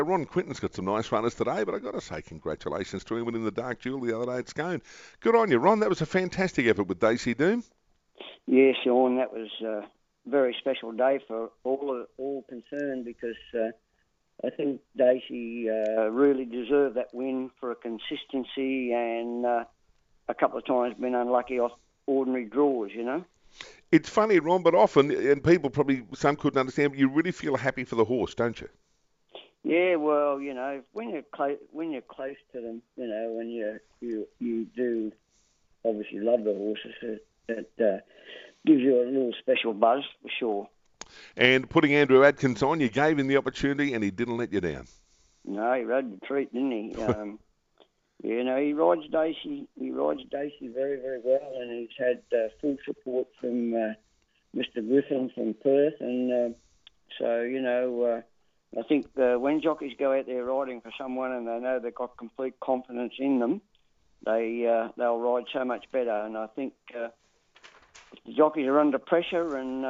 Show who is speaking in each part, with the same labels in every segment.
Speaker 1: Ron Quinton's got some nice runners today, but I've got to say congratulations to him winning the Dark Jewel the other day at Scone. Good on you, Ron. That was a fantastic effort with Daisy Doom.
Speaker 2: Yeah, Sean, that was a very special day for all concerned because I think Daisy really deserved that win for a consistency and a couple of times been unlucky off ordinary draws, you know.
Speaker 1: It's funny, Ron, but often, and people probably, some couldn't understand, but you really feel happy for the horse, don't you?
Speaker 2: Yeah, well, you know, when you're close to them, you know, when you do obviously love the horses, it gives you a little special buzz for sure.
Speaker 1: And putting Andrew Adkins on, you gave him the opportunity, and he didn't let you down.
Speaker 2: No, he rode the treat, didn't he? You know, he rides Daisy very, very well, and he's had full support from Mr. Griffin from Perth, and so you know. I think when jockeys go out there riding for someone and they know they've got complete confidence in them, they'll ride so much better. And I think if the jockeys are under pressure,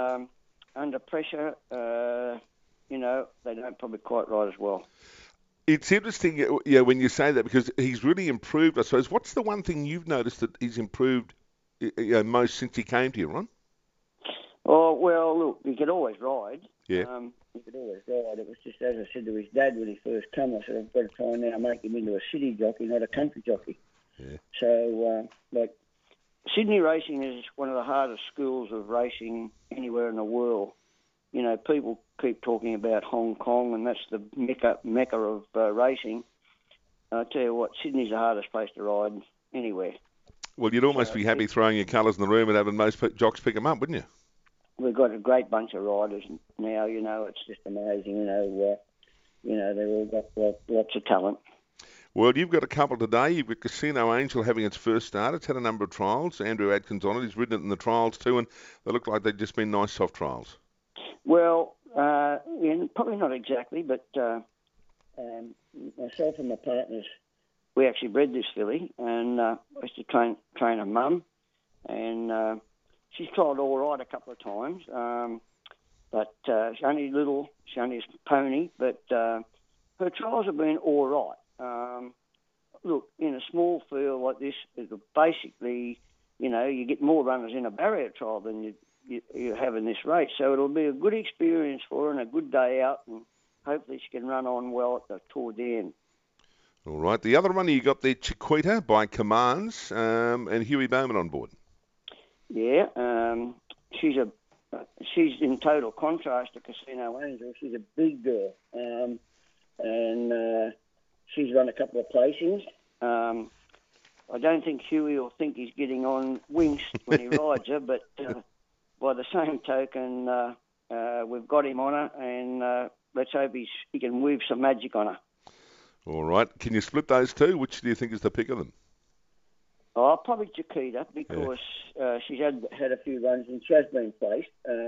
Speaker 2: you know, they don't probably quite ride as well.
Speaker 1: It's interesting, yeah, when you say that because he's really improved. I suppose. What's the one thing you've noticed that he's improved most since he came to you, Ron?
Speaker 2: Oh well, look, he could always ride.
Speaker 1: Yeah.
Speaker 2: He could always ride. It was just as I said to his dad when he first came. I said, I've got to try and now make him into a city jockey, not a country jockey.
Speaker 1: Yeah.
Speaker 2: So, like, Sydney racing is one of the hardest schools of racing anywhere in the world. You know, people keep talking about Hong Kong, and that's the mecca of racing. I tell you what, Sydney's the hardest place to ride anywhere.
Speaker 1: Well, you'd almost be happy throwing your colours in the room and having most jocks pick them up, wouldn't you?
Speaker 2: We've got a great bunch of riders now. You know, it's just amazing. You know, they've all got lots of talent.
Speaker 1: Well, you've got a couple today. You've got Casino Angel having its first start. It's had a number of trials. Andrew Adkins on it. He's ridden it in the trials too, and they look like they've just been nice soft trials.
Speaker 2: Well, probably not exactly, but myself and my partners, we actually bred this filly, and I used to train her mum, and she's trialled all right a couple of times, but she's only little, she's only a pony, but her trials have been all right. Look, in a small field like this, basically, you know, you get more runners in a barrier trial than you have in this race. So it'll be a good experience for her and a good day out, and hopefully she can run on well toward the end.
Speaker 1: All right. The other runner you got there, Chiquita by Commands, and Huey Bowman on board.
Speaker 2: Yeah, she's in total contrast to Casino Angel. She's a big girl, and she's run a couple of placings. I don't think Huey will think he's getting on wings when he rides her, but by the same token, we've got him on her, and let's hope he can weave some magic on her.
Speaker 1: All right. Can you split those two? Which do you think is the pick of them?
Speaker 2: Oh, probably Chiquita, because she's had a few runs and she has been placed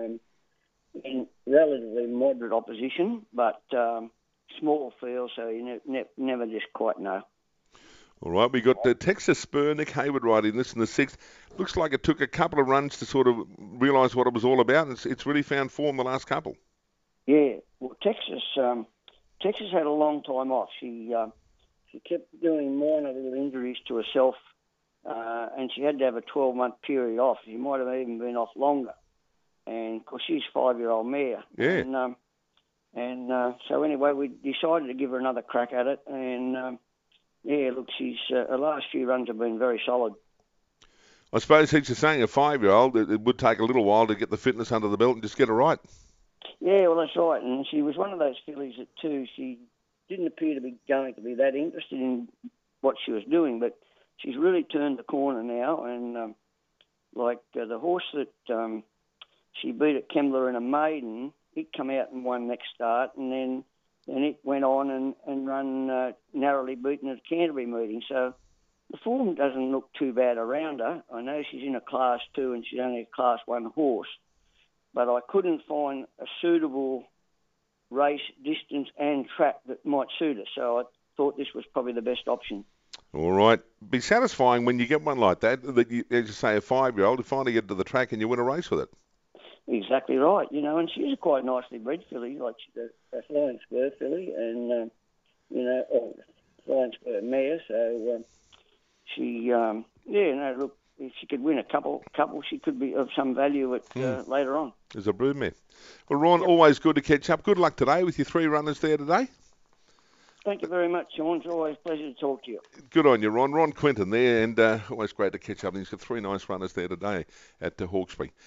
Speaker 2: in relatively moderate opposition, but small field, so you never just quite know.
Speaker 1: All right, we got Texas Spur, Nick Hayward riding this in the sixth. Looks like it took a couple of runs to sort of realise what it was all about, and it's really found form the last couple.
Speaker 2: Yeah, well, Texas had a long time off. She kept doing minor little injuries to herself, and she had to have a 12-month period off. She might have even been off longer, and of course she's a 5-year-old mare.
Speaker 1: Yeah.
Speaker 2: And so anyway, we decided to give her another crack at it, and yeah, look, her last few runs have been very solid.
Speaker 1: I suppose he's just saying a 5-year-old, it would take a little while to get the fitness under the belt and just get her right.
Speaker 2: Yeah, well, that's right. And she was one of those fillies that, too, she didn't appear to be going to be that interested in what she was doing, but she's really turned the corner now. And the horse that she beat at Kembla in a maiden, it come out and won next start, and then it went on and run narrowly beaten at the Canterbury meeting. So the form doesn't look too bad around her. I know she's in a Class 2 and she's only a Class 1 horse, but I couldn't find a suitable race, distance and track that might suit her. So I thought this was probably the best option.
Speaker 1: All right. Be satisfying when you get one like that you, as you say, a 5-year-old, to finally get to the track and you win a race with it.
Speaker 2: Exactly right, you know, and she's a quite nicely bred filly, like she's a flying spur filly, and fine spur mare. So she, look, if she could win a couple, she could be of some value later on.
Speaker 1: There's a broodmare. Well, Ron, always good to catch up. Good luck today with your 3 runners there today.
Speaker 2: Thank you very much, Sean. It's always a pleasure to talk to you.
Speaker 1: Good on you, Ron. Ron Quinton there, and always great to catch up. He's got 3 nice runners there today at Hawkesbury.